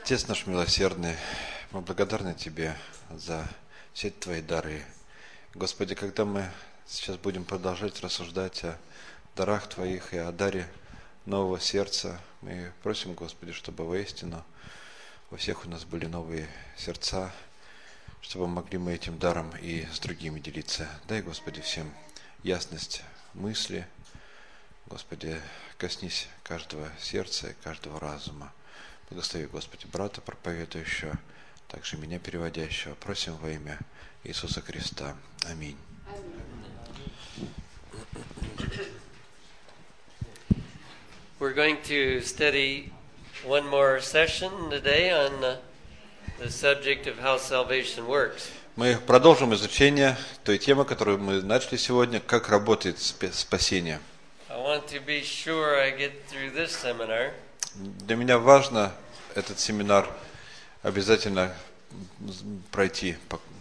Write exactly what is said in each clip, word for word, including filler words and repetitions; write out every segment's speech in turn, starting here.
Отец наш милосердный, мы благодарны Тебе за все Твои дары. Господи, когда мы сейчас будем продолжать рассуждать о дарах Твоих и о даре нового сердца, мы просим, Господи, чтобы воистину у всех у нас были новые сердца, чтобы могли мы этим даром и с другими делиться. Дай, Господи, всем ясность мысли. Господи, коснись каждого сердца и каждого разума. Благослови, Господи, брата проповедующего, также меня переводящего. Просим во имя Иисуса Христа. Аминь. We're going to study one more session today on the, the subject of how salvation works. Мы продолжим изучение той темы, которую мы начали сегодня, как работает спасение. I want to be sure I get through this seminar. Для меня важно этот семинар обязательно пройти.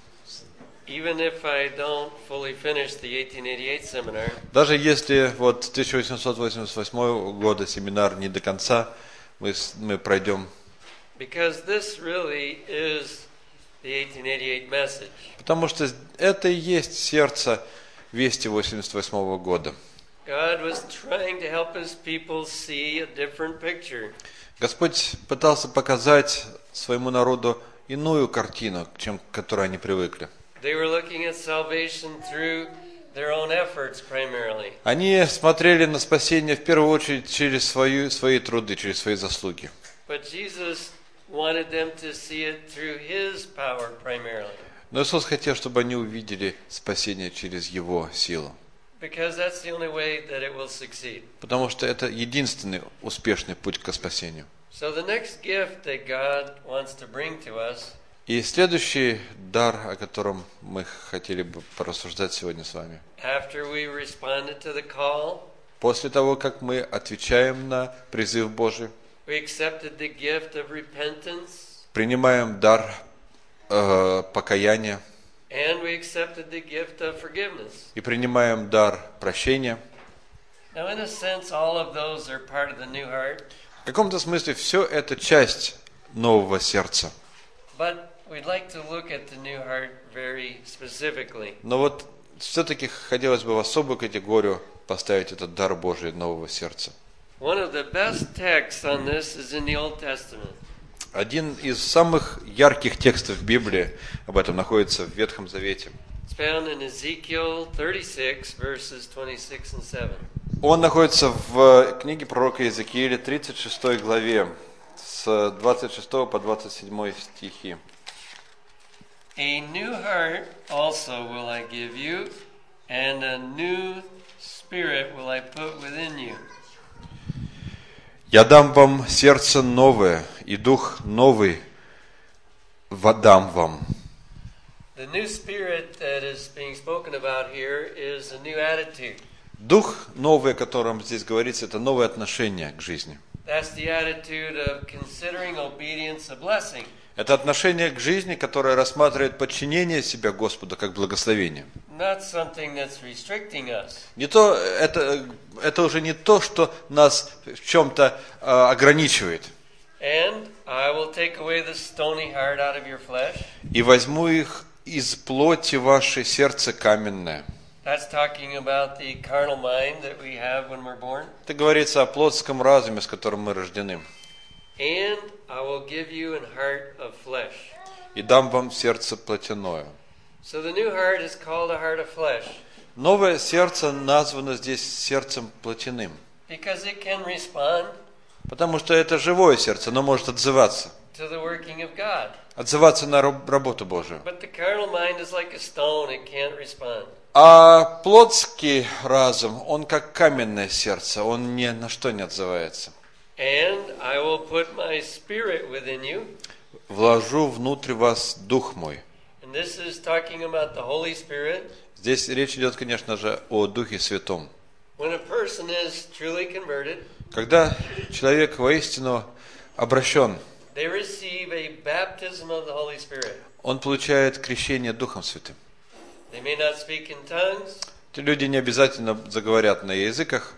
Even if I don't fully finish the eighteen eighty-eight seminar. Даже если вот тысяча восемьсот восемьдесят восьмого года семинар не до конца, мы, мы пройдем. Because this really is the eighteen eighty-eight message. Потому что это и есть сердце вести восемьдесят восьмого года. God was trying to help his people see a different picture. Господь пытался показать своему народу иную картину, чем к которой они привыкли. They were looking at salvation through their own efforts primarily. Они смотрели на спасение в первую очередь через свои, свои труды, через свои заслуги. But Jesus wanted them to see it through his power primarily. Но Иисус хотел, чтобы они увидели спасение через Его силу. Because that's the only way that it will succeed. Потому что это единственный успешный путь к спасению. So the next gift that God wants to bring to us И следующий дар, о котором мы хотели бы порассуждать сегодня с вами. after we responded to the call, После того, как мы отвечаем на призыв Божий, we accepted the gift of repentance, принимаем дар э, покаяния and we accepted the gift of forgiveness. и принимаем дар прощения. Now, in a sense, all of those are part of the new heart, В каком-то смысле все это часть нового сердца. but we'd like to look at the new heart very specifically. Но вот все-таки хотелось бы в особую категорию поставить этот дар Божий нового сердца. One of the best texts on this is in the Old Testament. Один из самых ярких текстов Библии об этом находится в Ветхом Завете. It's found in Ezekiel thirty-six, verses twenty-six and seven. Он находится в книге пророка Иезекииля, тридцать шестой главе, с двадцать шестого по двадцать седьмой стихи. A new heart also will I give you, and a new spirit will I put within you. «Я дам вам сердце новое, и дух новый дам вам». The new spirit that is being spoken about here is a new attitude. Дух новый, о котором здесь говорится, это новое отношение к жизни. That's the attitude of considering obedience a blessing. Это отношение к жизни, которое рассматривает подчинение себя Господу как благословение. Not something that's restricting us. Не то, это, это уже не то, что нас в чем-то э, ограничивает. And I will take away the stony heart out of your flesh. «И возьму их из плоти вашей, сердце каменное». That's talking about the carnal mind that we have when we're born. Это говорится о плотском разуме, с которым мы рождены. And I will give you an heart of flesh. «И дам вам сердце плотяное». So the new heart is called a heart of flesh Новое сердце названо здесь сердцем плотяным. because it can respond Потому что это живое сердце, оно может отзываться. to the working of God. Отзываться на работу Божию. But the carnal mind is like a stone, it can't respond. А плотский разум, он как каменное сердце, он ни на что не отзывается. And I will put my spirit within you. «Вложу внутрь вас дух мой». And this is talking about the Holy Spirit. Здесь речь идет, конечно же, о Духе Святом. When a person is truly converted, Когда человек воистину обращен, they receive a baptism of the Holy Spirit. он получает крещение Духом Святым. They may not speak in tongues, Эти люди не обязательно заговорят на языках, or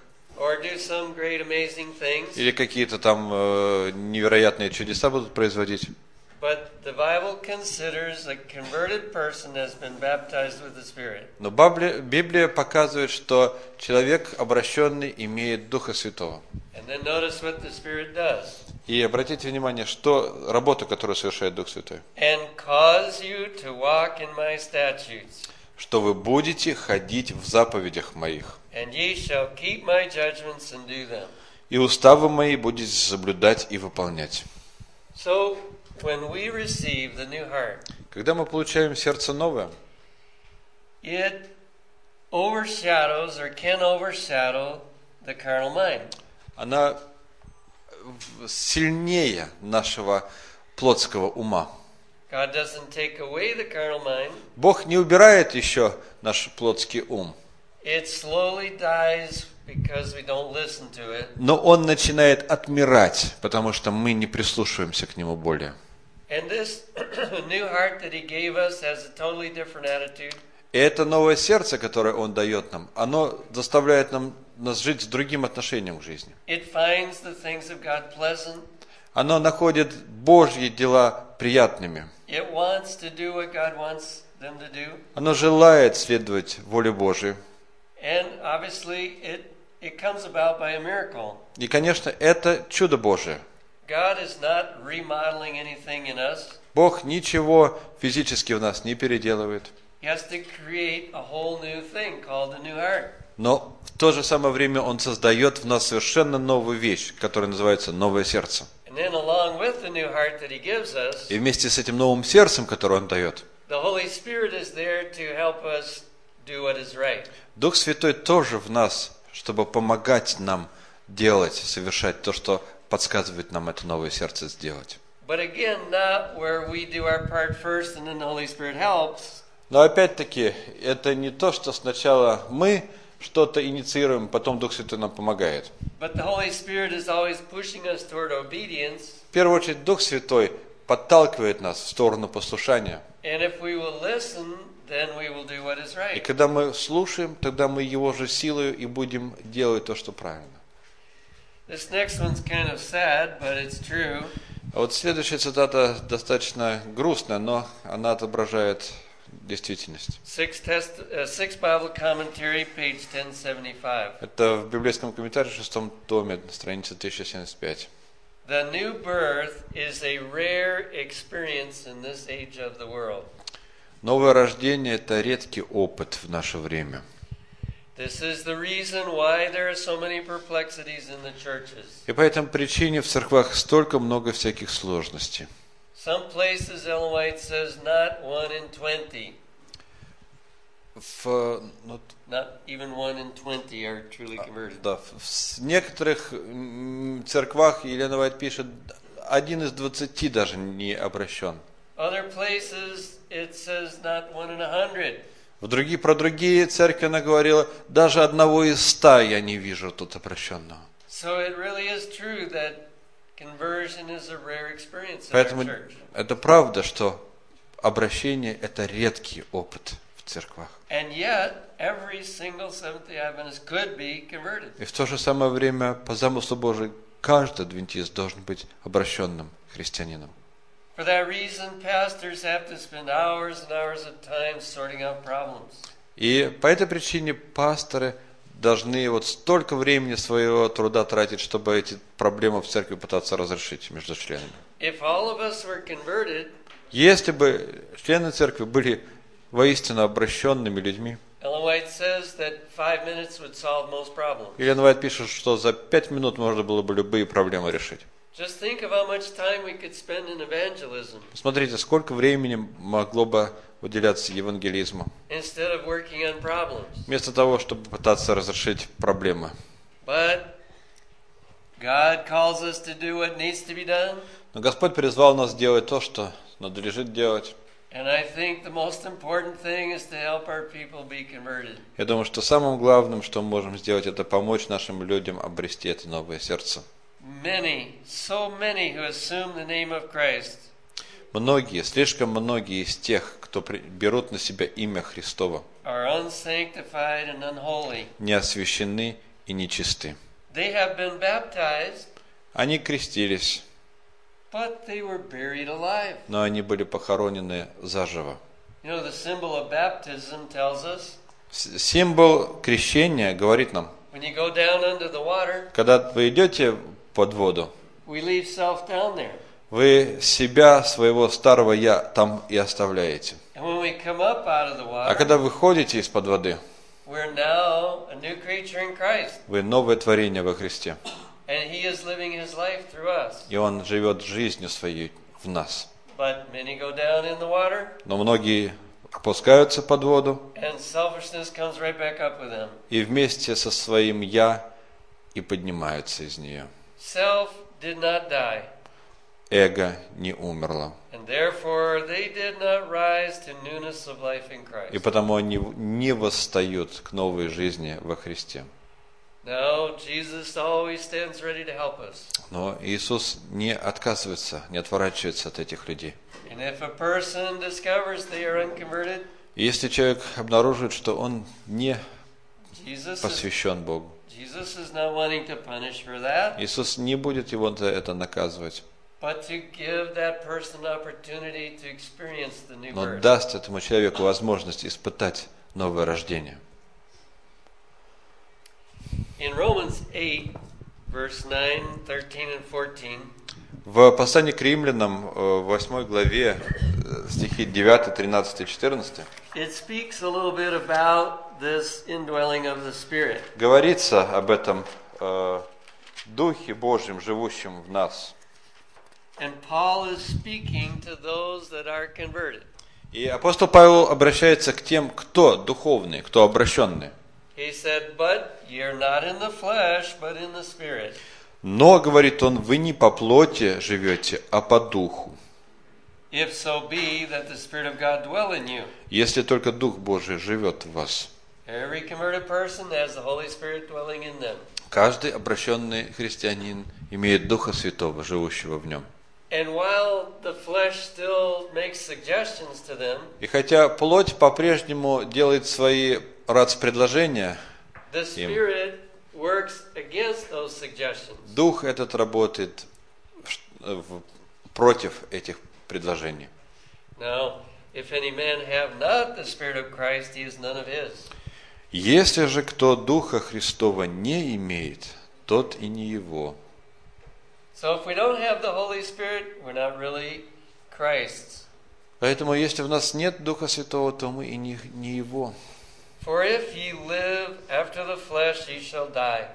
or do some great amazing things. Или какие-то там э, невероятные чудеса будут производить. But the Bible considers a converted person has been baptized with the Spirit. Но Библия, Библия показывает, что человек обращенный имеет Духа Святого. And then notice what the Spirit does. И обратите внимание, что работа, которую совершает Дух Святой. And cause you to walk in my statutes. Что вы будете ходить в заповедях моих. And ye shall keep my judgments and do them. И уставы мои будете соблюдать и выполнять. So, when we receive the new heart, Когда мы получаем сердце новое, it overshadows or can overshadow the carnal mind. она сильнее нашего плотского ума. God doesn't take away the carnal mind. Бог не убирает еще наш плотский ум, It slowly dies because we don't listen to it. но он начинает отмирать, потому что мы не прислушиваемся к нему более. And this new heart that He gave us has a totally different attitude. И это новое сердце, которое он дает нам, оно заставляет нам, нас жить с другим отношением к жизни. It finds the things of God pleasant. Оно находит Божьи дела приятными. It wants to do what God wants them to do. Оно желает следовать воле Божией. And obviously it, it comes about by a miracle. И, конечно, это чудо Божие. God is not remodeling anything in us. Бог ничего физически в нас не переделывает. He has to create a whole new thing called the new heart. Но в то же самое время Он создает в нас совершенно новую вещь, которая называется новое сердце. And then along with the new heart that He gives us, И вместе с этим новым сердцем, которое Он дает, the Holy Spirit is there to help us do what is right. Дух Святой тоже в нас, чтобы помогать нам делать, совершать то, что подсказывает нам это новое сердце сделать. But again, not where we do our part first and then the Holy Spirit helps. Но опять-таки, это не то, что сначала мы что-то инициируем, потом Дух Святой нам помогает. But the Holy Spirit is always pushing us toward obedience. В первую очередь, Дух Святой подталкивает нас в сторону послушания. And if we will listen, then we will do what is И right. когда мы слушаем, тогда мы Его же силою и будем делать то, что правильно. This next one's kind of sad, but it's true. А вот следующая цитата достаточно грустная, но она отображает действительность. Sixth, test, uh, Sixth Bible Commentary, page ten seventy-five. Это в библейском комментарии в шестом томе, страница тысяча семьдесят пять. The new birth is a rare experience in this age of the world. Новое рождение – это редкий опыт в наше время. This is the reason why there are so many perplexities in the churches. И по этой причине в церквах столько много всяких сложностей. Some places, Ellen White says, not one in twenty. В, ну, Not even one in twenty are truly converted. да, в некоторых м, церквах, Елена Уайт пишет, один из двадцати даже не обращен. Other places, it says not one in a hundred. В другие, про другие церкви она говорила, даже одного из ста я не вижу тут обращенного. So it really is true that conversion is a rare experience in our Поэтому church. это правда, что обращение – это редкий опыт в церквах. And yet, every single Seventh-day Adventist could be converted. И в то же самое время, по замыслу Божию, каждый адвентист должен быть обращенным христианином. For that reason, pastors have to spend hours and hours of time sorting out problems. И по этой причине пасторы должны вот столько времени своего труда тратить, чтобы эти проблемы в церкви пытаться разрешить между членами. If all of us were converted, Если бы члены церкви были воистину обращенными людьми, Ellen White says that five minutes would solve most problems. Елена Уайт пишет, что за пять минут можно было бы любые проблемы решить. Just think of how much time we could spend in evangelism Посмотрите, сколько времени могло бы уделяться евангелизму, instead of working on problems. вместо того, чтобы пытаться разрешить проблемы. But God calls us to do what needs to be done. Но Господь призвал нас делать то, что надлежит делать. And I think the most important thing is to help our people be converted. Я думаю, что самым главным, что мы можем сделать, это помочь нашим людям обрести это новое сердце. Many, so many who assume the name of Christ Многие, слишком многие из тех, кто при- берут на себя имя Христово, are unsanctified and unholy. не освящены и нечисты. They have been baptized, Они крестились, but they were buried alive. но они были похоронены заживо. You know, the symbol of baptism tells us С- Символ крещения говорит нам, when you go down under the water, когда вы идете под воду, we leave self down there. вы себя, своего старого «я» там и оставляете. And when we come up out of the А water, когда вы ходите из-под воды, we're now a new creature in Christ. вы новое творение во Христе. And He is living His life through us. И Он живет жизнью своей в нас. But many go down in the water, Но многие опускаются под воду, and selfishness comes right back up with them. и вместе со своим «я» и поднимаются из нее. Self did not die, Эго не умерло. and therefore they did not rise to newness of life in И Christ. потому они не восстают к новой жизни во Христе. No, Jesus always stands ready to help us. Но Иисус не отказывается, не отворачивается от этих людей. And if a person discovers they are unconverted, И если человек обнаружит, что он не Jesus is, посвящен Богу, Jesus is not wanting to punish for that, Иисус не будет его за это наказывать, but to give that person opportunity to experience the new но birth. даст этому человеку возможность испытать новое рождение. In Romans eight, verse nine, thirteen, and fourteen, В послании к римлянам, в восьмой главе, э, стихи девятый, тринадцатый, четырнадцатый, it speaks a little bit about this indwelling of the Spirit. говорится об этом э, Духе Божьем, живущем в нас. And Paul is speaking to those that are converted. И апостол Павел обращается к тем, кто духовный, кто обращенный. He said, but you're not in the flesh, but in the Spirit. Но, говорит он, вы не по плоти живете, а по духу. If so be that the Spirit of God dwell in you. Если только Дух Божий живет в вас. Every converted person has the Holy Spirit dwelling in them. Каждый обращенный христианин имеет Духа Святого, живущего в нем. And while the flesh still makes suggestions to them, И хотя плоть по-прежнему делает свои рацпредложения, the Spirit works against those suggestions. Дух этот работает в- в- против этих предложений. Now, if any man have not the Spirit of Christ, he is none of his. Если же кто Духа Христова не имеет, тот и не его. So if we don't have the Holy Spirit, we're not really Christ's. Поэтому, если в нас нет Духа Святого, то мы и не, не его. For if ye live after the flesh, ye shall die.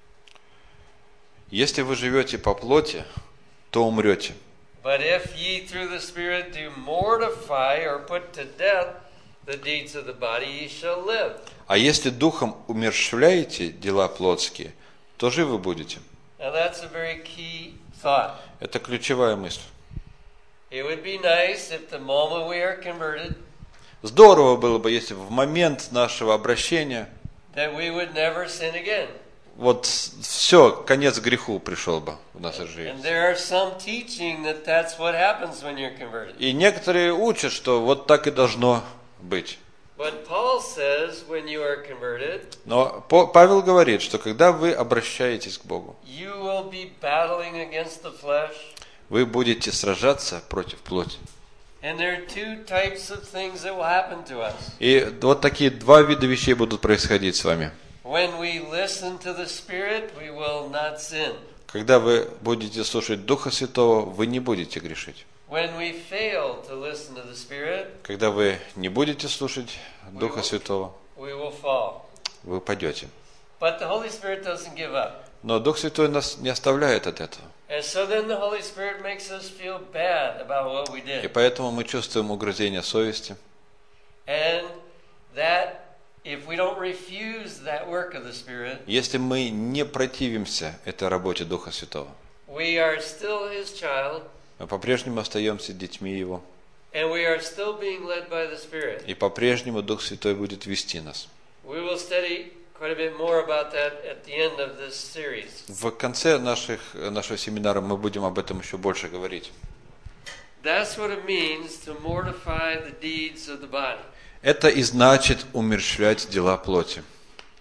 Если вы живете по плоти, то умрете. But if ye through the Spirit do mortify or put to death the deeds of the body, ye shall live. А если Духом умерщвляете дела плотские, то живы будете. Now that's a very key thought. Это ключевая мысль. It would be nice if the moment we are converted, Здорово было бы, если в момент нашего обращения that we would never sin again. вот все, конец греху пришел бы в нашей And жизни. there are some teaching that that's what happens when you're converted. И некоторые учат, что вот так и должно быть. But Paul says when you are converted, Но По- Павел говорит, что когда вы обращаетесь к Богу, you will be battling against the flesh. вы будете сражаться против плоти. And there are two types of things that will happen to us. И вот такие два вида вещей будут происходить с вами. When we listen to the Spirit, we will not sin. Когда вы будете слушать Духа Святого, вы не будете грешить. When we fail to listen to the Spirit, Когда вы не будете слушать Духа Святого, we will fall. вы падете. But the Holy Spirit doesn't give up. Но Дух Святой нас не оставляет от этого. And so then the Holy Spirit makes us feel bad about what we И did. поэтому мы чувствуем угрызение совести. And that if we don't refuse that work of the Spirit, Если мы не противимся этой работе Духа Святого, we are still His child, мы по-прежнему остаемся детьми Его. and we are still being led by the Spirit. И по-прежнему Дух Святой будет вести нас. We will study quite a bit more about that at the end of this series. В конце наших, нашего семинара мы будем об этом еще больше говорить. That's what it means to mortify the deeds of the body. Это и значит умерщвлять дела плоти.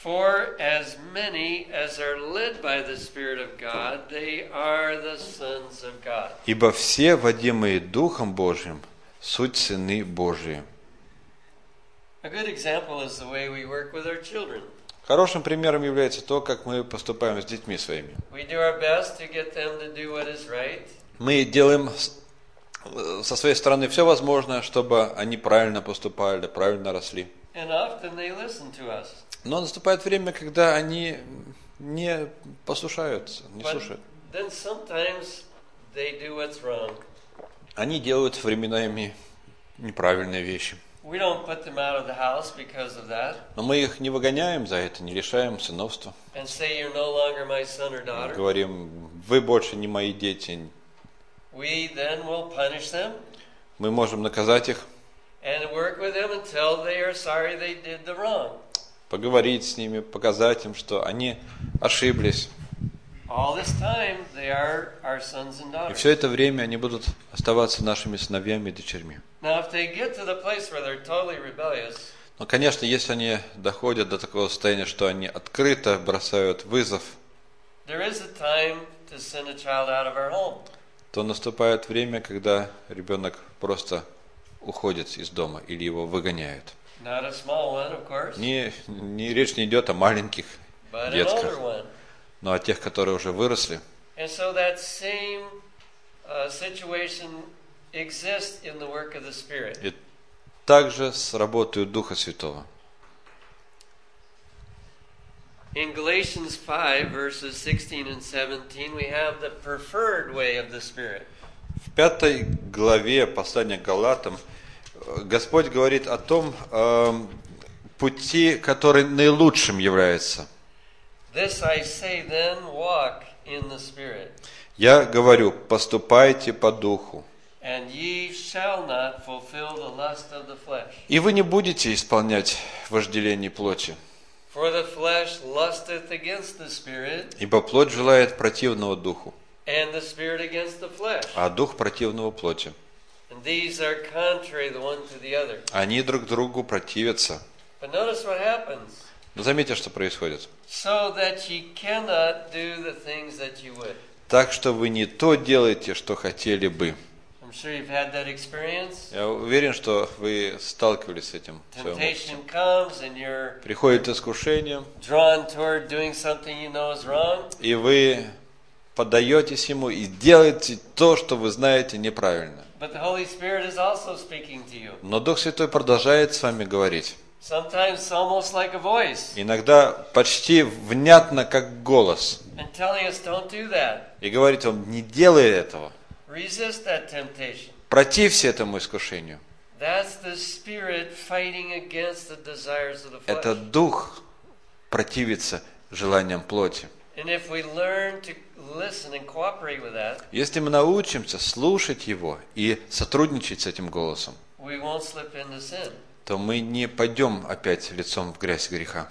For as many as are led by the Spirit of God, they are the sons of God. Ибо все, водимые Духом Божьим, суть сыны Божьи. A good example is the way we work with our children. Хорошим примером является то, как мы поступаем с детьми своими. We do our best to get them to do what is right. Мы делаем со своей стороны все возможное, чтобы они правильно поступали, правильно росли. And often they listen to us. Но наступает время, когда они не послушаются, не But слушают. then sometimes they do what's wrong. Они делают временами неправильные вещи. We don't put them out of the house because of that Но мы их не выгоняем за это, не лишаем сыновства. and say you're no longer my son or daughter. Говорим, вы больше не мои дети. We then will punish them Мы можем наказать их, and work with them until they are sorry they did the wrong. поговорить с ними, показать им, что они ошиблись. All this time they are our sons and И daughters. все это время они будут оставаться нашими сыновьями и дочерьми. Now if they get to the place where they're totally rebellious, Но, конечно, если они доходят до такого состояния, что они открыто бросают вызов, there is a time to send a child out of our home. то наступает время, когда ребенок просто уходит из дома или его выгоняют. Not a small one, of course, Не, не, речь не идет о маленьких but an детках, older one. но о тех, которые уже выросли. And so that same uh, situation exists in the work of the Spirit. И также с работой Духа Святого. In Galatians five, verses sixteen and seventeen, we have the preferred way of the Spirit. В пятой главе послания к Галатам Господь говорит о том э, пути, который наилучшим является. This I say then, walk in the Spirit, Я говорю, поступайте по Духу, and ye shall not fulfill the lust of the flesh. и вы не будете исполнять вожделение плоти. For the flesh lusteth against the Spirit, Ибо плоть желает противного Духу, and the Spirit against the flesh. а Дух противного плоти. And these are contrary the one to the other. Они друг другу противятся. But notice what happens. Но заметьте, что происходит. So that ye cannot do the things that you would. Так что вы не то делаете, что хотели бы. I'm sure you've had that experience. Я уверен, что вы сталкивались с этим в своем опыте. Temptation comes and you're Приходит искушение, drawn toward doing something you know is wrong. и вы поддаетесь ему и делаете то, что вы знаете неправильно. But the Holy Spirit is also speaking to you. Но Дух Святой продолжает с вами говорить. Sometimes it's almost like a voice. Иногда почти внятно, как голос. And telling us don't do that. И говорит вам, не делай этого. Resist that temptation. Противься этому искушению. That's the Spirit fighting against the desires of the Это flesh. Дух противится желаниям плоти. And if we learn to listen and cooperate with that, Если мы научимся слушать его и сотрудничать с этим голосом, we won't slip into sin. то мы не пойдем опять лицом в грязь греха.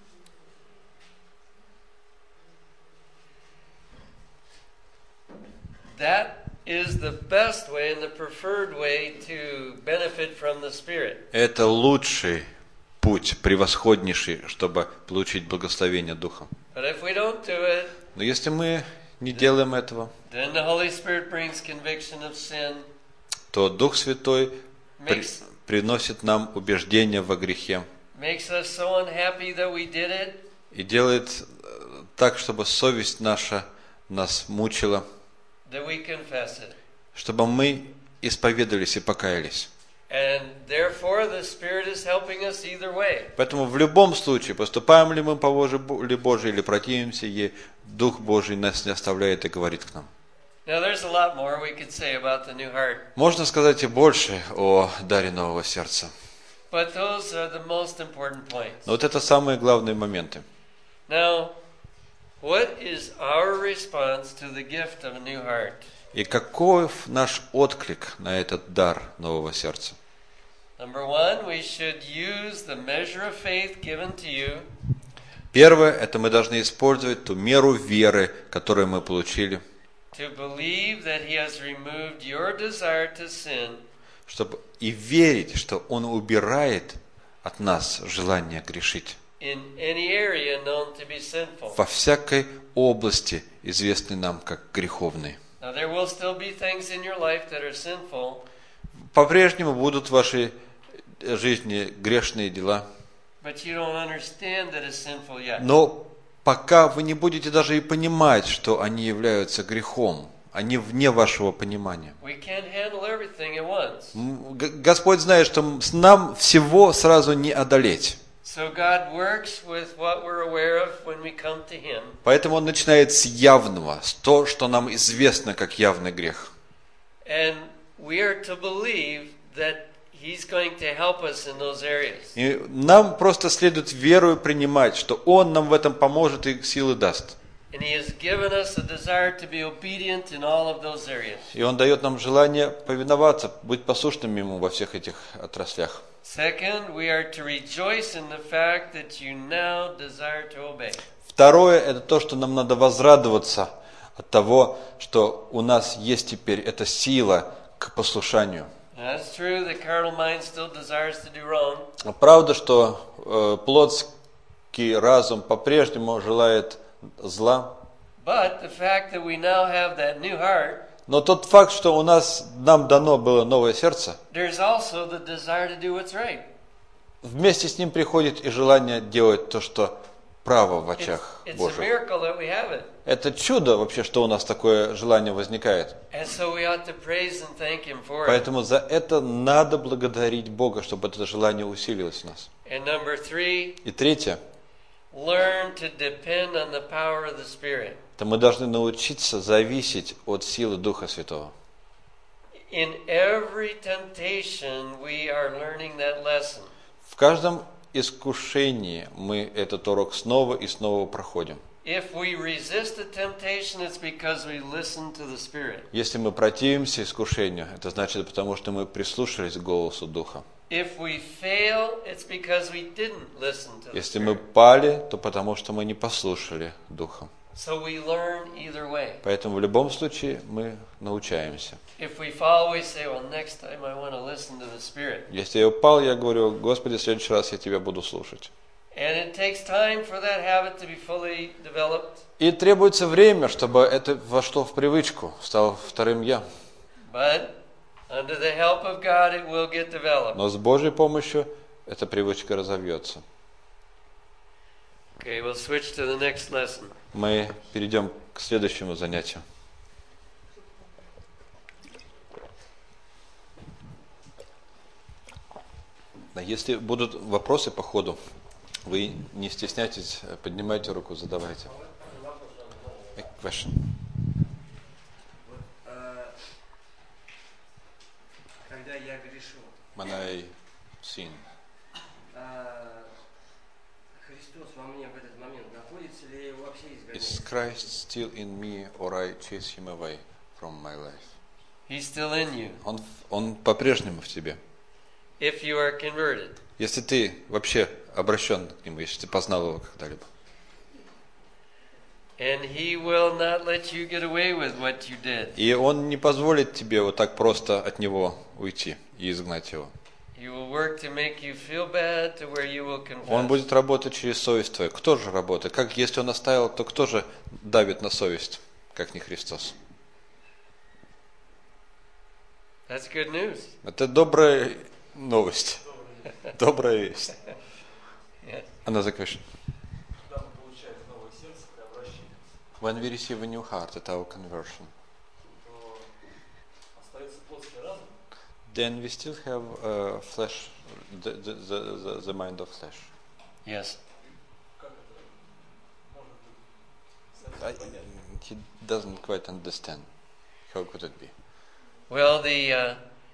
That is the best way and the preferred way to benefit from the Spirit. Это лучший путь, превосходнейший, чтобы получить благословение Духа. But if we don't do it, Но если мы не делаем этого, then the Holy Spirit brings conviction of sin, то Дух Святой при- makes, приносит нам убеждение во грехе makes us so unhappy that we did it, и делает э, так, чтобы совесть наша нас мучила, that we confess it. чтобы мы исповедались и покаялись. And therefore the Spirit is helping us either way. Поэтому в любом случае, поступаем ли мы по воле Божией или противимся ей, Дух Божий нас не оставляет и говорит к нам. Now there's a lot more we could say about the new heart, Можно сказать и больше о даре нового сердца. but those are the most important points. Но вот это самые главные моменты. Now, what is our response to the gift of a new heart? И каков наш отклик на этот дар нового сердца? Number one, we should use the measure of faith given to you Первое, это мы должны использовать ту меру веры, которую мы получили, to believe that He has removed your desire to sin чтобы и верить, что Он убирает от нас желание грешить in in any area known to be sinful. во всякой области, известной нам как греховной. Now there will still be things in your life that are sinful. По-прежнему будут в вашей жизни грешные дела, But you don't understand that it's sinful yet. но пока вы не будете даже и понимать, что они являются грехом, они вне вашего понимания. We can't handle everything at once. М, Г- Господь знает, что с- нам всего сразу не одолеть. So God works with what we're aware of when we come to Him. Поэтому Он начинает с явного, с то, что нам известно как явный грех. And we are to believe that He's going to help us in those areas. И нам просто следует верою принимать, что Он нам в этом поможет и силы даст. And He has given us a desire to be obedient in all of those areas. И Он дает нам желание повиноваться, быть послушными Ему во всех этих отраслях. Second, we are to rejoice in the fact that you now desire to obey. Второе, это то, что нам надо возрадоваться от того, что у нас есть теперь эта сила к послушанию. And that's true, the carnal mind still desires to do wrong. Правда, что э, плотский разум по-прежнему желает зла, But the fact that we now have that new heart, но тот факт, что у нас, нам дано было новое сердце, there's also the desire to do what's right. вместе с ним приходит и желание делать то, что право в It's, очах it's a Божьих. miracle that we have it. Это чудо вообще, что у нас такое желание возникает. And so we ought to praise and thank Him for it. Поэтому за это надо благодарить Бога, чтобы это желание усилилось в нас. And number three, И третье, learn to depend on the power of the Spirit. это мы должны научиться зависеть от силы Духа Святого. In every temptation, we are learning that lesson. В каждом искушении мы этот урок снова и снова проходим. If we resist the temptation, it's because we listen to the Spirit. Если мы противимся искушению, это значит, потому что мы прислушались к голосу Духа. If we fail, it's because we didn't listen to the Если мы Spirit. пали, то потому что мы не послушали Духа. So we learn either way. Поэтому в любом случае мы научаемся. If we fall, we say, well, next time I want to listen to the Spirit. Если я упал, я говорю: Господи, в следующий раз я Тебя буду слушать. And it takes time for that habit to be fully developed. И требуется время, чтобы это вошло в привычку, стало вторым «я». But under the help of God, it will get developed. Но с Божьей помощью эта привычка разовьется. Okay, we'll switch to the next lesson. Мы перейдем к следующему занятию. Да, если будут вопросы по ходу, вы не стесняйтесь, поднимайте руку, задавайте. A question. Вот, э, когда я грешу, When I sin, э, Христос во мне в этот момент находится или вообще is изгоняет? Christ still in me, or I chase him away from my life? He's still in you. Он, он по-прежнему в тебе. If you are converted. Если ты вообще обращен к нему, если ты познал его когда-либо. And He will not let you get away with what you did. И он не позволит тебе вот так просто от него уйти и изгнать его. He will work to make you feel bad to where you will Он confess. будет работать через совесть твою. Кто же работает? Как если он оставил, то кто же давит на совесть, как не Христос? That's good news. Это добрая новость. Добрая весть. Yes. Another question. Когда мы получаем новое сердце при обращении, When we receive a new heart at our conversion, то остается плотский разум, then we still have uh, flesh, the, the, the, the, the mind of flesh. Yes. как это может быть I, совсем понятно. he doesn't quite understand. How could it be? Well, the uh,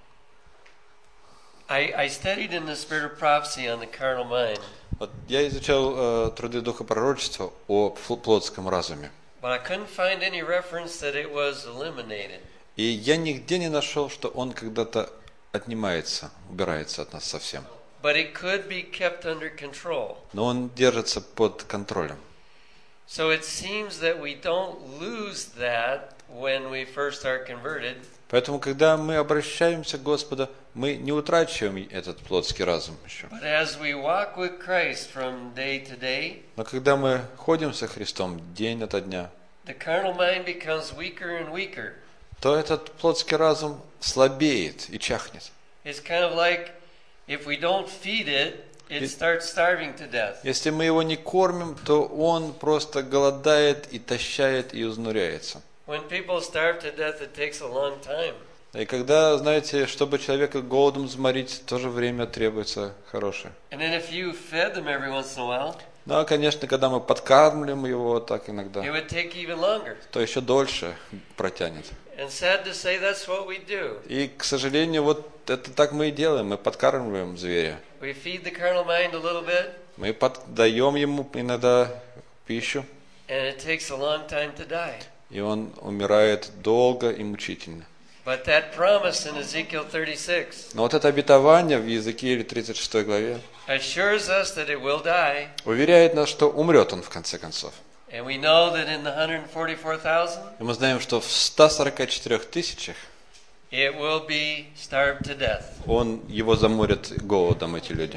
I, I studied in the spirit of prophecy on the carnal mind, Вот я изучал э, труды Духа Пророчества о фл- плотском разуме. but I couldn't find any reference that it was eliminated. И я нигде не нашел, что он когда-то отнимается, убирается от нас совсем. But it could be kept under control. Но он держится под контролем. So it seems that we don't lose that when we first are converted. Поэтому, когда мы обращаемся к Господу, мы не утрачиваем этот плотский разум еще. But as we walk with Christ from day to day, Но когда мы ходим со Христом день ото дня, the carnal mind becomes weaker and weaker. то этот плотский разум слабеет и чахнет. It's kind of like if we don't feed it, it starts starving to death. Если мы его не кормим, то он просто голодает и тащает и изнуряется. When people starve to death, it takes a long time. И когда, знаете, чтобы человека голодом заморить, тоже время требуется хорошее. And then if you fed them every once in a while, Ну, а, конечно, когда мы подкармливаем его так иногда, it would take even longer. то еще дольше протянет. And sad to say, that's what we do. И, к сожалению, вот это так мы и делаем. Мы подкармливаем зверя. We feed the carnal mind a little bit, Мы даем ему иногда пищу, and it takes a long time to die. и он умирает долго и мучительно. But that promise in Ezekiel thirty-six Но вот это обетование в Иезекииле тридцать шестой главе assures us that it will die. уверяет нас, что умрет он в конце концов. And we know that in the one hundred forty-four thousand, И мы знаем, что в ста сорока четырёх тысячах it will be starved to death. он, его заморят голодом, эти люди.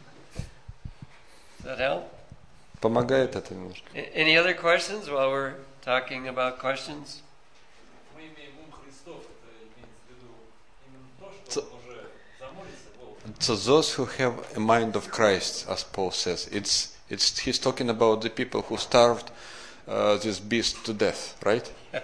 Does that help? Помогает это немножко. A- Any other questions while we're talking about questions? Мы имеем ум Христов, это имеется в виду именно то, что он уже заморится голодом. So those who have a mind of Christ, as Paul says, it's it's he's talking about the people who starved uh, this beast to death, right?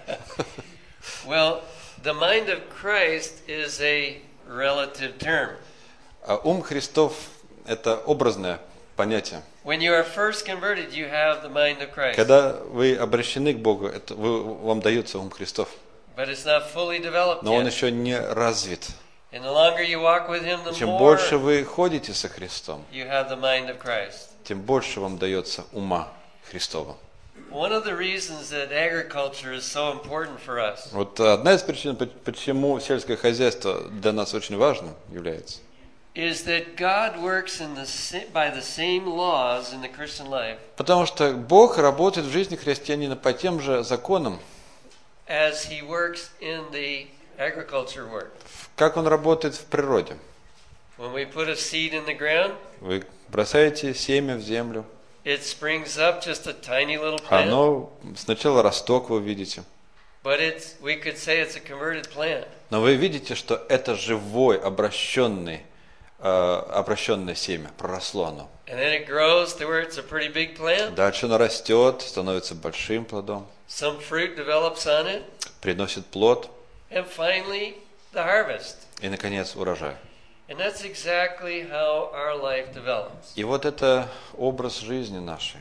Well, the mind of Christ is a relative term. А ум Христов – это образное понятие. When you are first converted, you have the mind of Christ. Когда вы обращены к Богу, это вы, вам дается ум Христов, But it's not fully developed но он yet. еще не развит. And the longer you walk with Him, the Чем more больше вы ходите со Христом, you have the mind of Christ. тем больше вам дается ума Христова. One of the reasons that agriculture is so important for us Вот одна из причин, по- почему сельское хозяйство для нас очень важным является, is that God works in the sa- by the same laws in the Christian life потому что Бог работает в жизни христианина по тем же законам, as He works in the agriculture work. как Он работает в природе. When we put a seed in the ground, Вы бросаете семя в землю, it springs up just a tiny little plant, оно сначала росток вы видите, but it's we could say it's a converted plant. но вы видите, что это живой, обращенный, э, обращенное семя, проросло оно. And then it grows to where it's a pretty big plant. Дальше оно растет, становится большим плодом, Some fruit develops on it, приносит плод and finally the harvest. и, наконец, урожай. And that's exactly how our life develops. И вот это образ жизни нашей.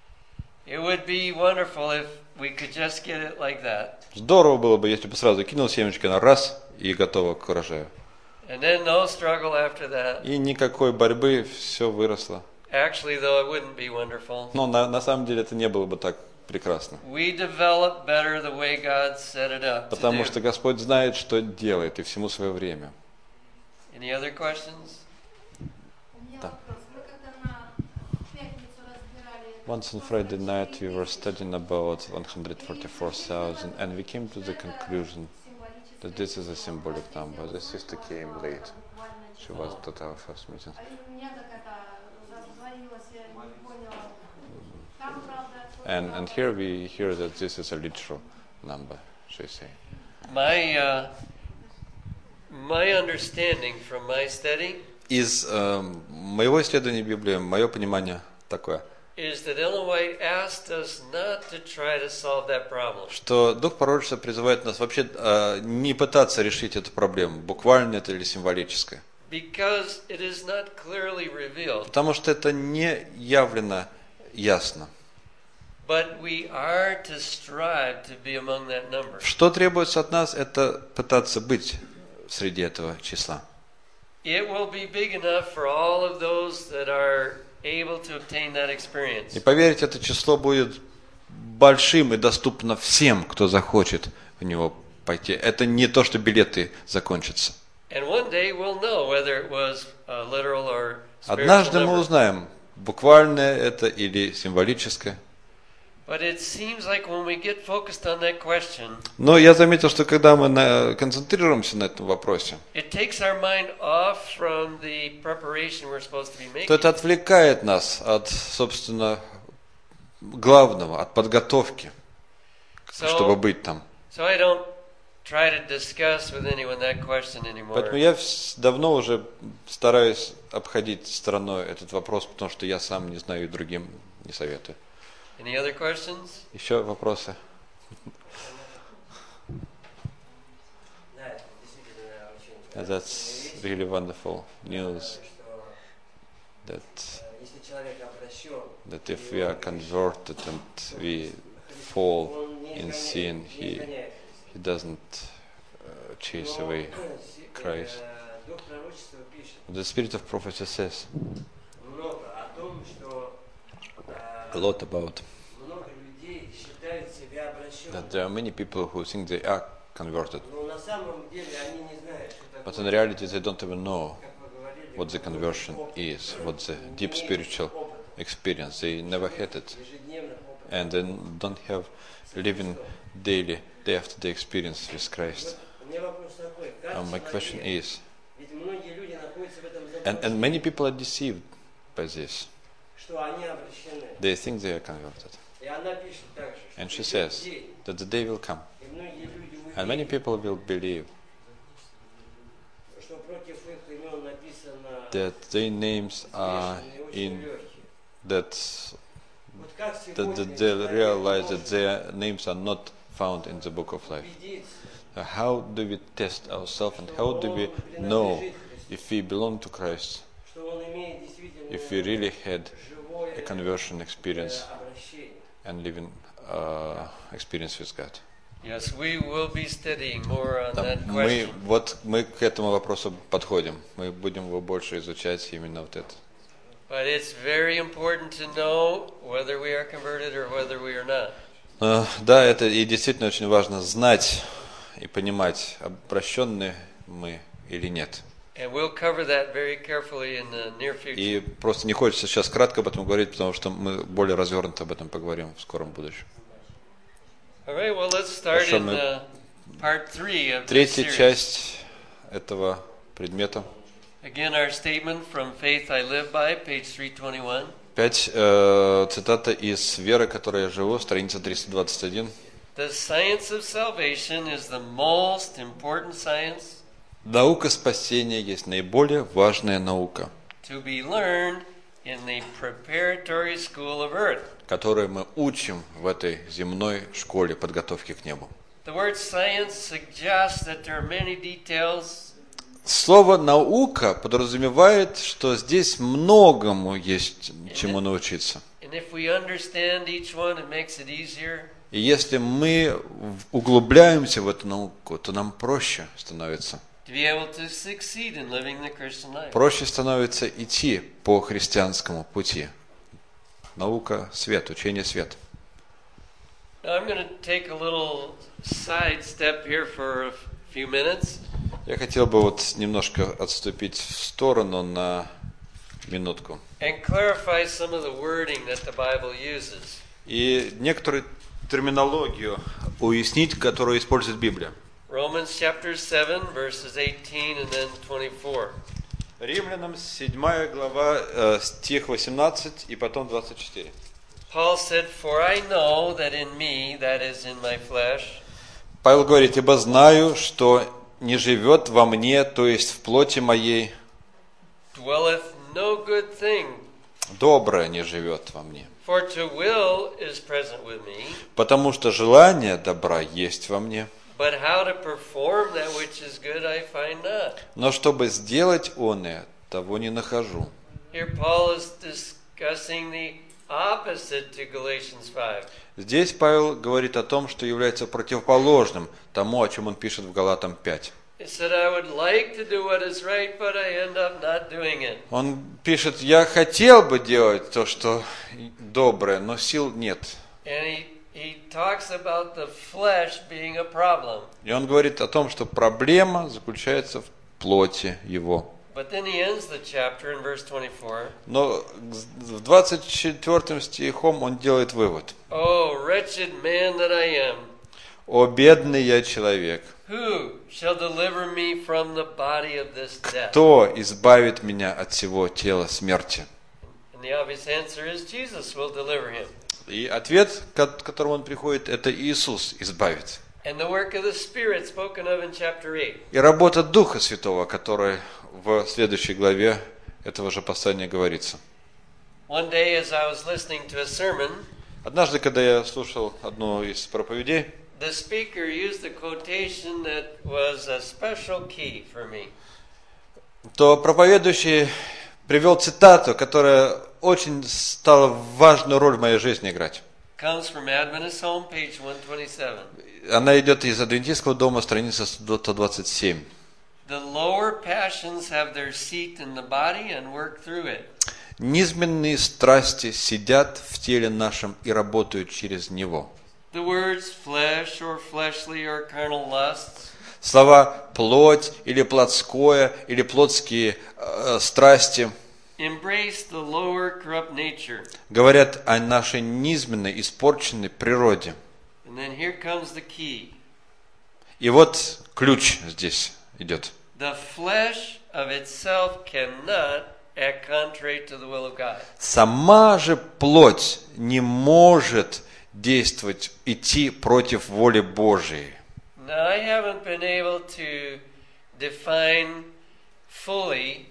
It would be wonderful if we could just get it like that. Здорово было бы, если бы сразу кинул семечко на раз и готово к урожаю. And then no struggle after that. И никакой борьбы, все выросло. Actually, though, it wouldn't be wonderful. Но на, на самом деле это не было бы так прекрасно. We develop better the way God set it up to Потому do. что Господь знает, что делает, и всему свое время. Any other questions? У меня Да. вопрос. Вы когда на пятницу разбирали этот Once on вопрос Friday night we were символический, studying about one hundred forty-four thousand and we came to the это conclusion символическое that this is a число. symbolic А number. The sister came late. буквально She число. wasn't at our first meeting. А у меня так это раздвоилось, я не поняла. Там, правда, And and here we hear that this is a literal number, she's saying. My uh, my understanding from my study Из эм, моего исследования Библии, мое понимание такое, is that Ellen White asked us not to try to solve that problem. что Дух Пророчества призывает нас вообще э, не пытаться решить эту проблему, буквально это или символическое. Because it is not clearly revealed, Потому что это не явлено ясно. but we are to strive to be among that number. Что требуется от нас, это пытаться быть среди этого числа. It will be big enough for all of those that are able to obtain that experience. И поверьте, это число будет большим и доступно всем, кто захочет в него пойти. Это не то, что билеты закончатся. And one day we'll know whether it was a literal or spiritual Однажды мы number. узнаем, буквальное это или символическое. But it seems like when we get focused on that question, Но я заметил, что когда мы на- концентрируемся на этом вопросе, it takes our mind off from the preparation we're supposed to be making. то это отвлекает нас от, собственно, главного, от подготовки, чтобы So, быть там. so I don't try to discuss with anyone that question anymore. Поэтому я вс- давно уже стараюсь обходить стороной этот вопрос, потому что я сам не знаю и другим не советую. Any other questions? Еще вопросы? Да, это действительно очень That's really wonderful news что that, э, если человек обращен, that if we are converted and we fall он не in изгоняет- sin, не he, изгоняет he doesn't uh, chase Но, away э, Christ. Дух пророчества пишет The spirit of prophecy says много о том, что э, a lot about много людей считают себя обращенными. that there are many people who think they are converted, Но на самом деле они не знают, что but такое, in reality they don't even know как вы говорили, what the conversion is, what the deep spiritual experience. They never had it, ежедневных опытов. and they don't have living daily, day after day experience with Christ. У меня вопрос такой, как Uh, my question человек, is, ведь многие люди находятся в этом and, and many заблуждении, people are deceived by this. что они обращены. They think they are converted. И она пишет также, что And she придет says день, that the day will come, и многие люди and many увидят, people will believe что против их имен написано that their names are взвешенные и очень in легкие. that Вот как that, сегодня that they человек realize that может their names are not found in the book of life. убедиться, Uh, How do we test ourselves and how do we know if we belong to Christ, что он имеет действительно if we really had живое a conversion experience э, обращение? and living uh, experience with God? Yes, we will be studying more on Да, that мы, question. вот мы к этому вопросу подходим. Мы будем его больше изучать именно вот это. But it's very important to know whether we are converted or whether we are not. Uh, да, это и действительно очень важно знать и понимать, обращенные мы или нет. And we'll cover that very carefully in the near future. И просто не хочется сейчас кратко об этом говорить, потому что мы более развернуто об этом поговорим в скором будущем. All right, well, let's start Хорошо, in мы- uh, part three of this Третья series. часть этого предмета. Again, our statement from Faith I Live By, page three twenty-one. Пять э, цитата из «Веры, которой я живу», страница триста двадцать один. The science of salvation is the most important science Наука спасения есть наиболее важная наука, to be learned in the preparatory school of earth. которую мы учим в этой земной школе подготовки к небу. The word science suggests that there are many details Слово «наука» подразумевает, что здесь многому есть чему научиться. and if we understand each one, it makes it easier. И если мы углубляемся в эту науку, то нам проще становится. To be able to succeed in living the Christian life. Проще становится идти по христианскому пути. Наука – свет, учение – свет. Now I'm going to take a little side step here for a few minutes. Я хотел бы вот немножко отступить в сторону на минутку. And clarify some of the wording that the Bible uses. И некоторую терминологию уяснить, которую использует Библия. Romans chapter seven, verses eighteen and then twenty-four. Римлянам седьмая глава, э, стих восемнадцать и потом двадцать четыре. Paul said, For I know that in me, that is in my flesh, Павел говорит, ибо знаю, что не живет во мне, то есть в плоти моей, dwelleth no good thing. доброе не живет во мне. For to will is present with me, Потому что желание добра есть во мне, but how to perform that which is good I find not. но чтобы сделать оное, того не нахожу. Here Paul is discussing the opposite to Galatians five. Здесь Павел говорит о том, что является противоположным тому, о чем он пишет в Галатам пять. He said, I would like to do what is right, but I end up not doing it. Он пишет, я хотел бы делать то, что доброе, но сил нет. And he, he talks about the flesh being a problem. И он говорит о том, что проблема заключается в плоти его. But then he ends the chapter in verse twenty-four. Но в двадцать четвёртом стихом он делает вывод. Oh, wretched man that I am, «О, бедный я человек! who shall deliver me from the body of this death?» Кто избавит меня от всего тела смерти?» And the obvious answer is Jesus will deliver him. И ответ, к которому он приходит, это Иисус избавит. And the work of the Spirit spoken of in chapter eight. И работа Духа Святого, которая в следующей главе этого же послания говорится. One day as I was listening to a sermon, Однажды, когда я слушал одну из проповедей, the speaker used a quotation that was a special key for me. то проповедующий привел цитату, которая очень стала важную роль в моей жизни играть. Comes from Adventist Home, page one twenty-seven. Она идет из Адвентистского дома, страница сто двадцать семь. The lower passions have their seat in the body and work through it. Низменные страсти сидят в теле нашем и работают через него. The words flesh or fleshly or carnal lusts Слова плоть или плотское или плотские э, страсти embrace the lower corrupt nature. говорят о нашей низменной, испорченной природе. And then here comes the key. И вот ключ здесь идет. The flesh of itself cannot act contrary to the will of God. Сама же плоть не может действовать, идти против воли Божией. Now I haven't been able to define fully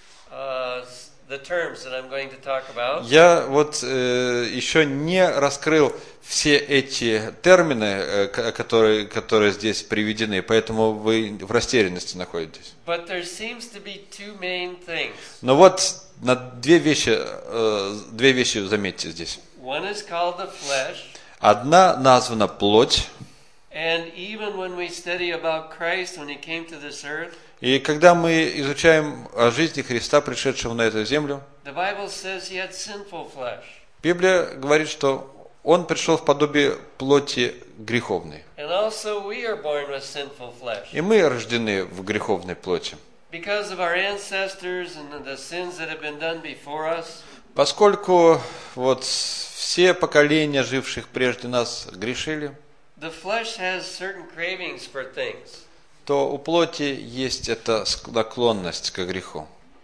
uh, the terms that I'm going to talk about. Я вот э, еще не раскрыл все эти термины, э, которые, которые здесь приведены, поэтому вы в растерянности находитесь. But there seems to be two main things. Но вот на две вещи, э, две вещи заметьте здесь. One is called the flesh. Одна названа плоть. And even when we study about Christ when he came to this earth, И когда мы изучаем о жизни Христа, пришедшего на эту землю, the Bible says he had sinful flesh. Библия говорит, что Он пришел в подобие плоти греховной. And also we are born with sinful flesh. И мы рождены в греховной плоти. Because of our ancestors and the sins that have been done before us, Поскольку вот все поколения, живших прежде нас, грешили, the flesh has certain cravings for things. то у плоти есть эта наклонность к греху.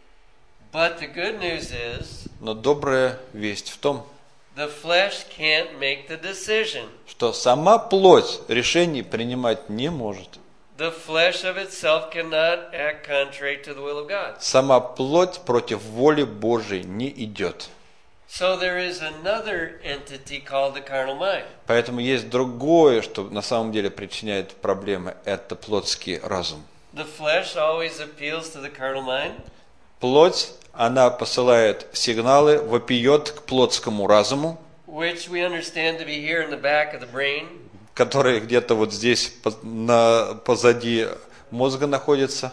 But the good news is, Но добрая весть в том, the flesh can't make the decision. что сама плоть решений принимать не может. The flesh of itself cannot act contrary to the will of God. Сама плоть против воли Божией не идет. So there is another entity called the carnal mind. Поэтому есть другое, что на самом деле причиняет проблемы. Это плотский разум. The flesh always appeals to the carnal mind. Плоть, она посылает сигналы, вопиет к плотскому разуму, Which we understand to be here in the back of the brain. который где-то вот здесь на, позади мозга находится.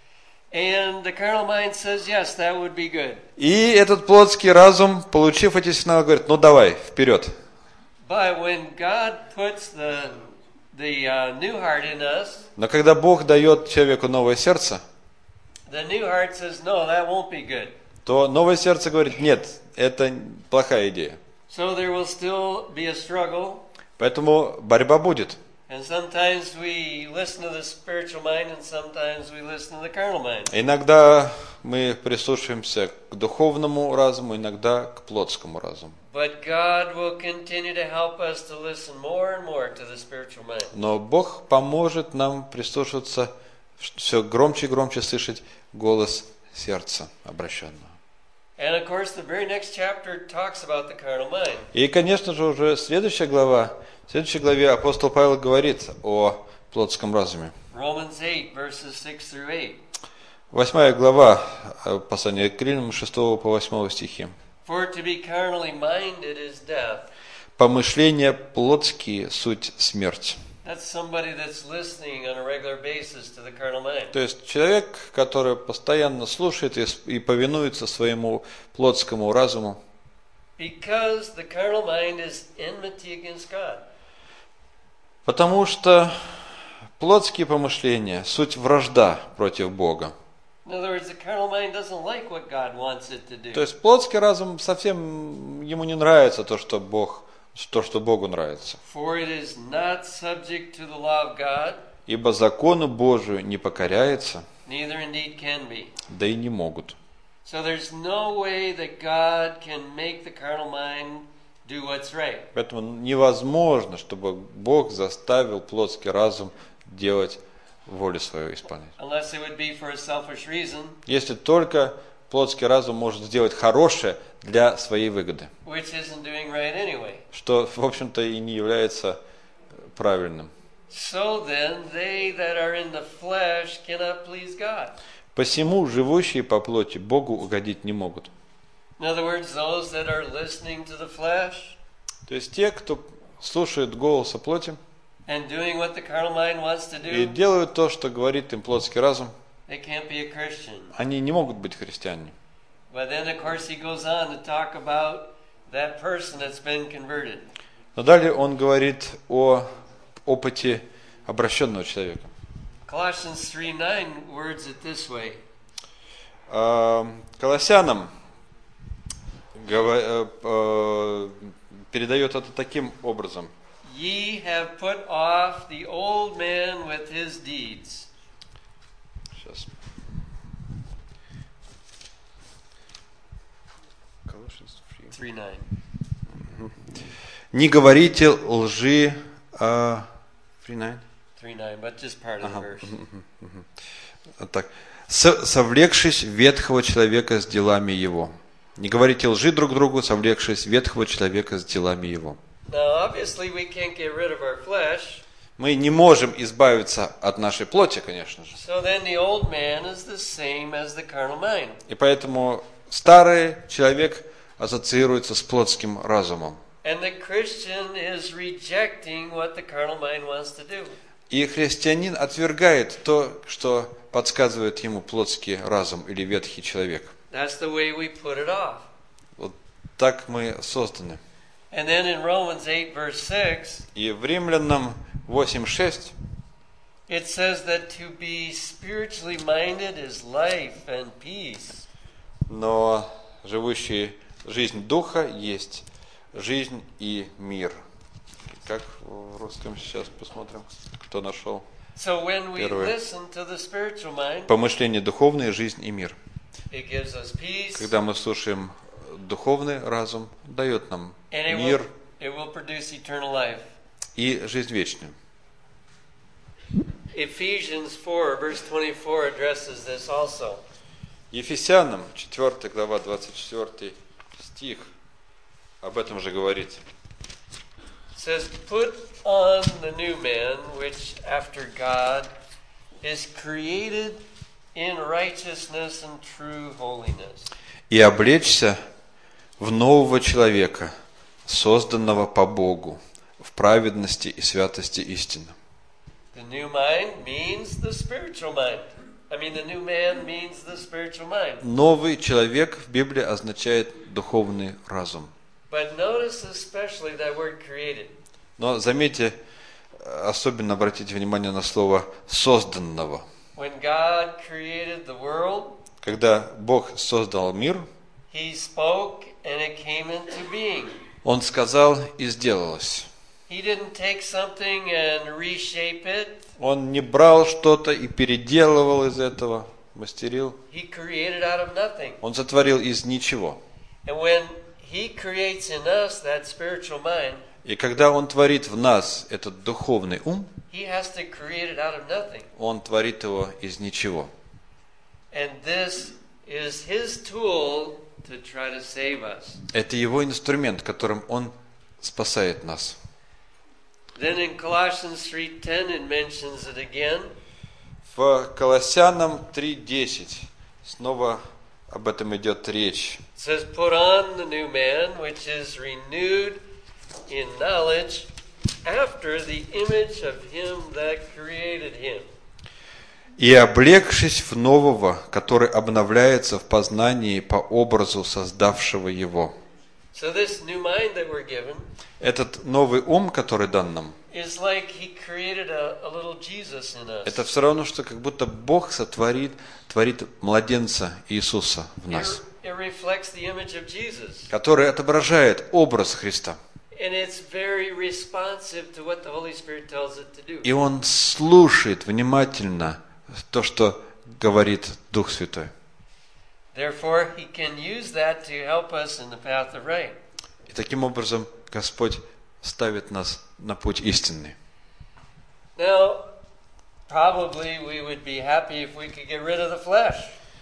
And the carnal mind says, yes, that would be good. И этот плотский разум, получив эти сигналы, говорит, ну давай, вперед. But when God puts the, the uh, new heart in us, Но когда Бог дает человеку новое сердце, the new heart says, no, that won't be good. то новое сердце говорит, нет, это плохая идея. So there will still be a struggle. Поэтому борьба будет. And sometimes we listen to the spiritual mind and sometimes we listen to the carnal mind. Иногда мы прислушиваемся к духовному разуму, иногда к плотскому разуму. But God will continue to help us to listen more and more to the spiritual mind. Но Бог поможет нам прислушиваться, все громче и громче слышать голос сердца обращенного. And of course the very next chapter talks about the carnal mind. И, конечно же, уже следующая глава, в следующей главе апостол Павел говорит о плотском разуме. Romans eight verses six through eight. Восьмая глава послания к Римлянам, шестого по восьмой стихи. For to be carnally minded is death. Помышления плотские суть смерть. That's somebody that's listening on a regular basis to the carnal mind. То есть человек, который постоянно слушает и повинуется своему плотскому разуму. Because the carnal mind is enmity against God. Потому что плотские помышления суть вражда против Бога. In other words, the carnal mind doesn't like what God wants it to do. То есть плотский разум совсем ему не нравится то, что Бог, то, что Богу нравится. For it is not subject to the law of God, Ибо закону Божию не покоряется, neither indeed can be. да и не могут. So there's no way that God can make the carnal mind do what's right. Поэтому невозможно, чтобы Бог заставил плотский разум делать волю свою исполнять. Unless it would be for a selfish reason, Если только плотский разум может сделать хорошее для своей выгоды, which isn't doing right anyway. что, в общем-то, и не является правильным. So then, they that are in the flesh cannot please God. Посему живущие по плоти Богу угодить не могут. In other words, those that are listening to the flesh То есть те, кто слушает голоса плоти and doing what the carnal mind wants to и do, делают то, что говорит им плотский разум, they can't be a Christian. они не могут быть христианами. But then, of course, he goes on to talk about that person that's been converted. Но далее он говорит о опыте обращенного человека. Colossians three nine words it this way. А, Колоссянам гова- э, передает это таким образом. Ye have put off the old man with his deeds. Сейчас. Colossians three. three nine. Не говорите лжи. а, three nine. three nine, but just part of the Ага. verse. Так. С- совлекшись ветхого человека с делами его. Не говорите лжи друг другу, совлекшись ветхого человека с делами его. Now, obviously, we can't get rid of our flesh. Мы не можем избавиться от нашей плоти, конечно же. So then the old man is the same as the carnal mind. И поэтому старый человек ассоциируется с плотским разумом. And the Christian is rejecting what the carnal mind wants to do. И христианин отвергает то, что подсказывает ему плотский разум или ветхий человек. That's the way we put it off. Вот так мы созданы. And then in Romans eight, verse six, И в Римлянам восемь шесть it says that to be spiritually minded is life and peace. но живущий жизнь духа есть жизнь и мир. Как в русском сейчас посмотрим, кто нашел. So when we Первое. listen to the spiritual mind, Помышление духовное, жизнь и мир. it gives us peace, Когда мы слушаем духовный разум, дает нам and it will, мир it will produce eternal life. и жизнь вечную. Ephesians four, verse twenty-four addresses this also. Ефесянам четвёртая глава двадцать четвёртый стих об этом же говорит. It says, put on the new man, which after God is created in righteousness and true holiness. И облечься в нового человека, созданного по Богу, в праведности и святости истины. The new mind means the spiritual mind. I mean, the new man means the spiritual mind. Новый человек в Библии означает духовный разум. But notice especially that word created. Но заметьте, особенно обратите внимание на слово «созданного». When God created the world, Когда Бог создал мир, He spoke and it came into being. Он сказал и сделалось. He didn't take something and reshape it. Он не брал что-то и переделывал из этого, мастерил. He created out of nothing. Он сотворил из ничего. And when He creates in us that spiritual mind, И когда Он творит в нас этот духовный ум, He has to create it out of nothing. Он творит его из ничего. And this is His tool to try to save us. Это Его инструмент, которым Он спасает нас. Then in Colossians three ten it mentions it again. В Колоссянам три десять снова об этом идет речь. It says, put on the new man, which is renewed in knowledge after the image of Him that created him. И облегшись в нового, который обновляется в познании по образу создавшего его. So this new mind that we're given Этот новый ум, который дан нам, is like He created a, a little Jesus in us. Это все равно, что как будто Бог сотворит, творит младенца Иисуса в нас, It, it reflects the image of Jesus. который отображает образ Христа. And it's very responsive to what the Holy Spirit tells it to do. И он слушает внимательно то, что говорит Дух Святой. Therefore, He can use that to help us in the path of right. И таким образом Господь ставит нас на путь истинный. Now, probably we would be happy if we could get rid of the flesh.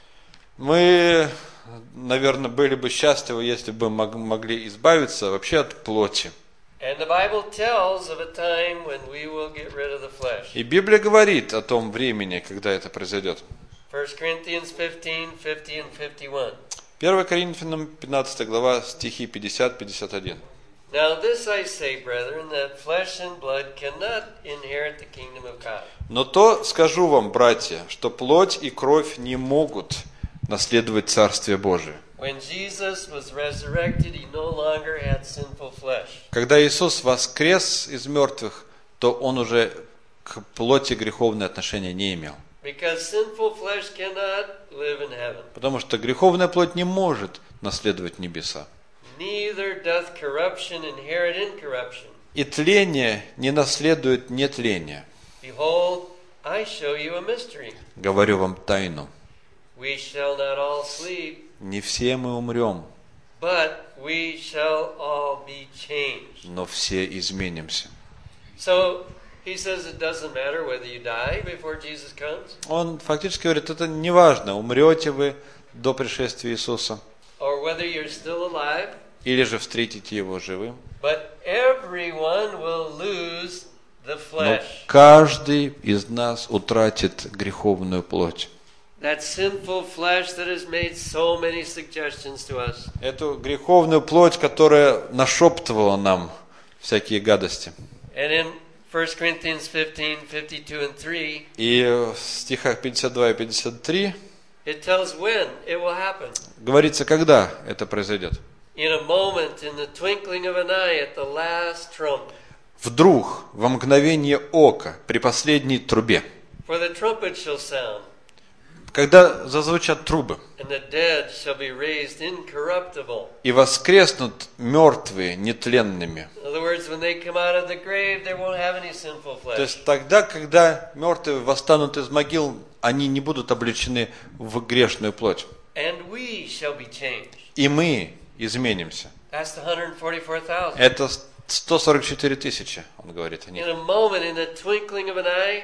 Мы, наверное, были бы счастливы, если бы мог- могли избавиться вообще от плоти. And the Bible tells of a time when we will get rid of the flesh. И Библия говорит о том времени, когда это произойдет. First Corinthians fifteen, fifty and fifty-one. первое Коринфянам пятнадцатая глава, стихи пятьдесят пятьдесят один. Now this I say, brethren, that flesh and blood cannot inherit the kingdom of God. Но то скажу вам, братья, что плоть и кровь не могут наследовать Царствие Божие. When Jesus was resurrected, He no longer had sinful flesh. Когда Иисус воскрес из мертвых, то Он уже к плоти греховное отношение не имел. Because sinful flesh cannot live in heaven. Потому что греховная плоть не может наследовать небеса. Neither doth corruption inherit incorruption. И тление не наследует нетление. Behold, I show you a mystery. Говорю вам тайну. We shall not all sleep, Не все мы умрем, but we shall all be changed. но все изменимся. So he says it doesn't matter whether you die before Jesus comes Он фактически говорит, это не важно, умрете вы до пришествия Иисуса, or whether you're still alive, или же встретите Его живым. but everyone will lose the Но flesh. каждый из нас утратит греховную плоть. That sinful flesh that has made so many suggestions to us. Эту греховную плоть, которая нашептывала нам всякие гадости. And in First Corinthians fifteen, fifty-two and three, И в стихах пятьдесят два и пятьдесят три it tells when it will happen. говорится, когда это произойдет. In a moment, in the twinkling of an eye, at the last trump. Вдруг, во мгновение ока, при последней трубе, For the trumpet shall sound, когда зазвучат трубы, and the dead shall be raised incorruptible. и воскреснут мертвые нетленными. In other words, when they come out of the grave, they won't have any sinful То flesh. есть тогда, когда мертвые восстанут из могил, они не будут облечены в грешную плоть. And we shall be changed. И мы изменимся. That's the one hundred forty-four thousand. Это сто сорок четыре тысячи, он говорит о них. In a moment, in the twinkling of an eye,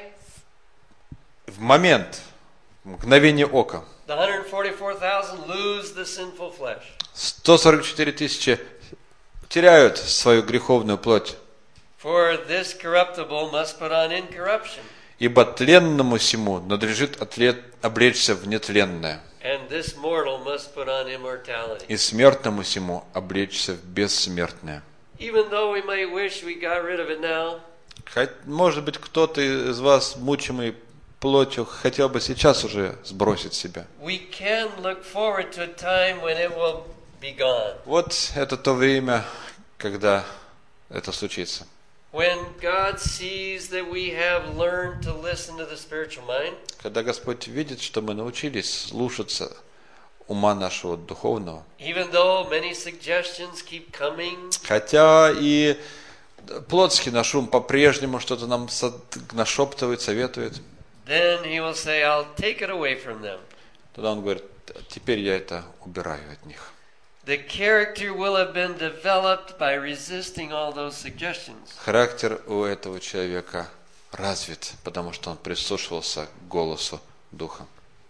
В момент, в мгновение ока, the one hundred forty-four thousand lose the sinful flesh. сто сорок четыре тысячи теряют свою греховную плоть. For this corruptible must put on incorruption, Ибо тленному сему надлежит отлет- облечься в нетленное, and this mortal must put on immortality. и смертному сему облечься в бессмертное. Even though we may wish we got rid of it now, Хоть, может быть, кто-то из вас, мучимый плотью, хотел бы сейчас уже сбросить себя. we can look forward to a time when it will be gone. Вот это то время, когда это случится. When God sees that we have learned to listen to the spiritual mind, Когда Господь видит, что мы научились слушаться ума нашего духовного, even though many suggestions keep coming, хотя и плотский наш ум по-прежнему что-то нам со- нашептывает, советует, then he will say, I'll take it away from them. тогда он говорит, теперь я это убираю от них. The character will have been developed by resisting all those suggestions. Характер у этого человека развит, потому что он прислушивался к голосу Духа.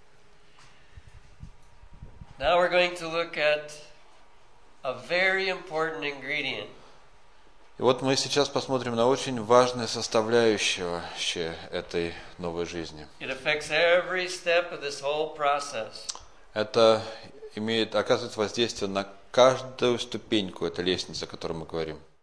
Now we're going to look at a very important ingredient. И вот мы сейчас посмотрим на очень важное составляющее этой новой жизни. It affects every step of this whole process. Это имеет, оказывает воздействие на каждую ступеньку этой лестницы, о которой мы говорим.